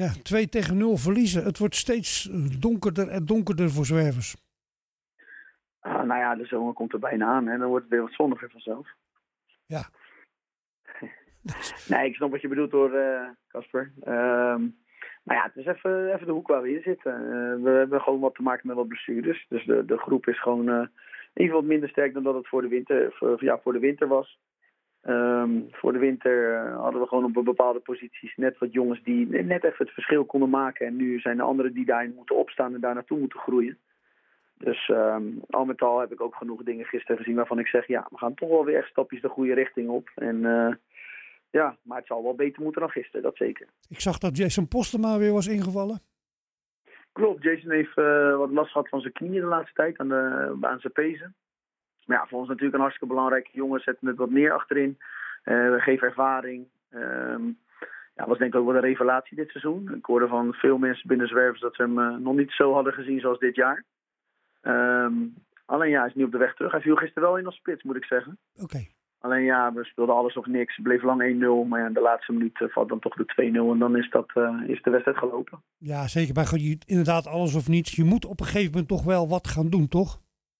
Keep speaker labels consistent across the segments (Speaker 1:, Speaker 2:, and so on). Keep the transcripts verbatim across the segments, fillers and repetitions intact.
Speaker 1: Ja, twee tegen nul verliezen. Het wordt steeds donkerder en donkerder voor Zwervers.
Speaker 2: Uh, nou ja, de zomer komt er bijna aan en dan wordt het weer wat zonniger vanzelf.
Speaker 1: Ja.
Speaker 2: Nee, ik snap wat je bedoelt hoor, Casper. Uh, um, maar ja, het is even, even de hoek waar we in zitten. Uh, we hebben gewoon wat te maken met wat blessures. Dus de, de groep is gewoon uh, even wat minder sterk dan dat het voor de winter, voor, ja, voor de winter was. Um, voor de winter uh, hadden we gewoon op bepaalde posities net wat jongens die net even het verschil konden maken. En nu zijn er anderen die daarin moeten opstaan en daar naartoe moeten groeien. Dus um, al met al heb ik ook genoeg dingen gisteren gezien waarvan ik zeg, ja, we gaan toch wel weer echt stapjes de goede richting op. En uh, ja, maar het zal wel beter moeten dan gisteren, dat zeker.
Speaker 1: Ik zag dat Jason Postema weer was ingevallen.
Speaker 2: Klopt, Jason heeft uh, wat last gehad van zijn knieën de laatste tijd, aan, de, aan zijn pezen. Maar ja, voor ons natuurlijk een hartstikke belangrijke jongen, zetten het wat meer achterin. Uh, geeft ervaring. Um, ja, was denk ik ook wel een revelatie dit seizoen. Ik hoorde van veel mensen binnen Zwervers dat ze hem uh, nog niet zo hadden gezien zoals dit jaar. Um, alleen ja, hij is nu op de weg terug. Hij viel gisteren wel in als spits, moet ik zeggen.
Speaker 1: Oké. Okay.
Speaker 2: Alleen ja, we speelden alles of niks. Het bleef lang één nul, maar ja, in de laatste minuut uh, valt dan toch de twee nul. En dan is, dat, uh, is de wedstrijd gelopen.
Speaker 1: Ja, zeker. Maar je, inderdaad, alles of niets. Je moet op een gegeven moment toch wel wat gaan doen, toch?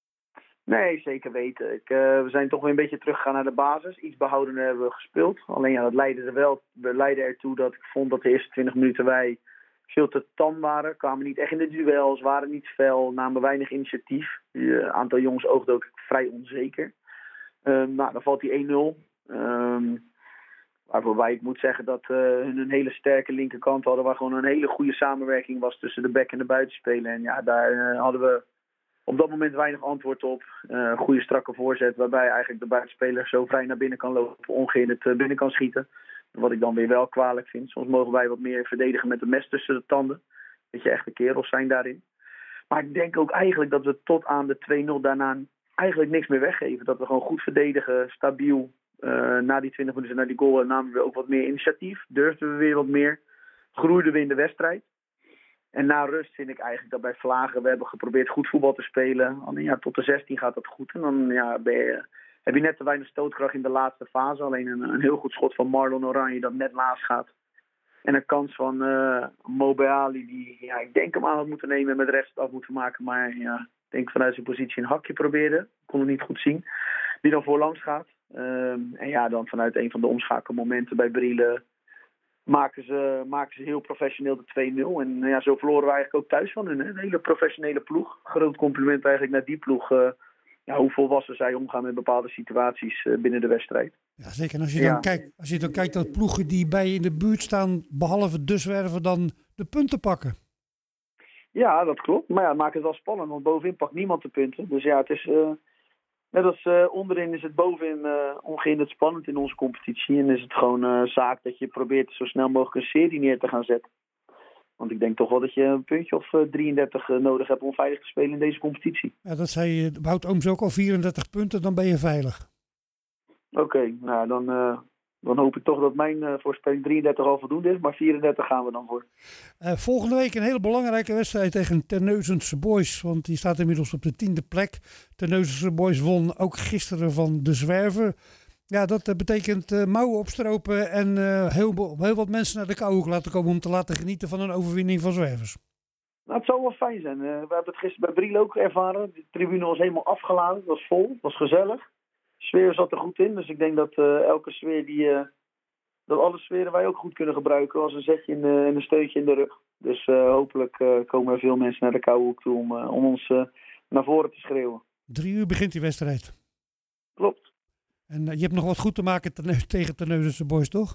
Speaker 2: Nee, zeker weten. Ik, uh, we zijn toch weer een beetje teruggegaan naar de basis. Iets behoudender hebben we gespeeld. Alleen ja, dat leidde er wel, we leidden ertoe dat ik vond dat de eerste twintig minuten wij veel te tam waren. Kwamen niet echt in de duels, waren niet fel, namen weinig initiatief. Een uh, aantal jongens oogden ook vrij onzeker. Uh, nou, dan valt die één nul. Um, waarbij ik moet zeggen dat uh, hun een hele sterke linkerkant hadden, waar gewoon een hele goede samenwerking was tussen de back en de buitenspeler. En ja, daar uh, hadden we op dat moment weinig antwoord op. Uh, goede strakke voorzet, waarbij eigenlijk de buitenspeler zo vrij naar binnen kan lopen, ongehinderd uh, binnen kan schieten. Wat ik dan weer wel kwalijk vind. Soms mogen wij wat meer verdedigen met de mes tussen de tanden. Dat je echte kerels zijn daarin. Maar ik denk ook eigenlijk dat we tot aan de twee nul daarna eigenlijk niks meer weggeven. Dat we gewoon goed verdedigen, stabiel. Uh, na die twintig minuten, na die goal, namen we ook wat meer initiatief. Durfden we weer wat meer. Groeiden we in de wedstrijd. En na rust vind ik eigenlijk dat bij Vlagen, we hebben geprobeerd goed voetbal te spelen. Alleen ja, tot de zestien gaat dat goed. En dan ja, ben je, heb je net te weinig stootkracht in de laatste fase. Alleen een, een heel goed schot van Marlon Oranje dat net naast gaat. En een kans van uh, Mobe Ali die, ja, ik denk hem aan had moeten nemen en met rechts af moeten maken. Maar ja, ik denk vanuit zijn positie een hakje probeerde. Ik kon het niet goed zien. Die dan voorlangs gaat. Um, en ja, dan vanuit een van de omschakelmomenten bij Brielle maken ze, maken ze heel professioneel de twee nul. En ja, zo verloren we eigenlijk ook thuis van hun. Hè? Een hele professionele ploeg. Groot compliment eigenlijk naar die ploeg. Uh, ja, hoe volwassen zij omgaan met bepaalde situaties uh, binnen de wedstrijd.
Speaker 1: Ja, zeker. En als je, dan
Speaker 2: ja.
Speaker 1: kijkt, als je dan kijkt dat ploegen die bij je in de buurt staan, behalve de Zwerver, dan de punten pakken.
Speaker 2: Ja, dat klopt. Maar ja, het maakt het wel spannend, want bovenin pakt niemand de punten. Dus ja, het is uh, net als uh, onderin is het bovenin uh, ongehinderd spannend in onze competitie. En is het gewoon uh, zaak dat je probeert zo snel mogelijk een serie neer te gaan zetten. Want ik denk toch wel dat je een puntje of uh, drieëndertig uh, nodig hebt om veilig te spelen in deze competitie.
Speaker 1: Ja, dat zei uh, Wout Ooms ook al, vierendertig punten, dan ben je veilig.
Speaker 2: Oké, okay, nou dan, uh, dan hoop ik toch dat mijn uh, voorspelling drieëndertig al voldoende is, maar vierendertig gaan we dan voor.
Speaker 1: Uh, volgende week een hele belangrijke wedstrijd tegen Terneuzense Boys, want die staat inmiddels op de tiende plek. Terneuzense Boys won ook gisteren van de Zwerver. Ja, dat uh, betekent uh, mouwen opstropen en uh, heel, heel wat mensen naar de Kouwhoek laten komen om te laten genieten van een overwinning van Zwervers.
Speaker 2: Nou, het zou wel fijn zijn. Uh, we hebben het gisteren bij Brielle ook ervaren. De tribune was helemaal afgeladen, het was vol, het was gezellig. De sfeer zat er goed in, dus ik denk dat uh, elke sfeer die, uh, dat alle sferen wij ook goed kunnen gebruiken als een zetje in de, en een steuntje in de rug. Dus uh, hopelijk uh, komen er veel mensen naar de Kouwhoek toe om, uh, om ons uh, naar voren te schreeuwen.
Speaker 1: Drie uur begint die wedstrijd.
Speaker 2: Klopt.
Speaker 1: En uh, je hebt nog wat goed te maken ten, tegen Terneuzense Boys, toch?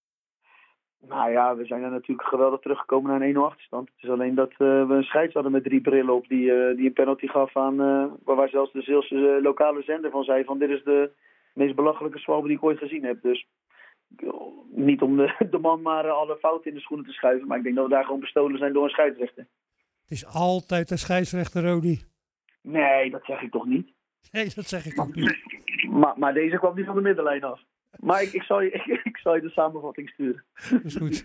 Speaker 2: Nou ja, we zijn er natuurlijk geweldig teruggekomen naar een één nul achterstand. Het is alleen dat uh, we een scheids hadden met drie brillen op die, uh, die een penalty gaf aan, uh, waar, waar zelfs de Zeelse uh, lokale zender van zei van dit is de meest belachelijke zwalbe die ik ooit gezien heb. Dus uh, niet om de, de man maar uh, alle fouten in de schoenen te schuiven, maar ik denk dat we daar gewoon bestolen zijn door een scheidsrechter.
Speaker 1: Het is altijd een scheidsrechter, Rodi.
Speaker 2: Nee, dat zeg ik toch niet.
Speaker 1: Nee, dat zeg ik ook niet.
Speaker 2: Maar, maar deze kwam niet van de middenlijn af. Maar ik, ik, zal je, ik, ik zal je de samenvatting sturen.
Speaker 1: Dat is goed.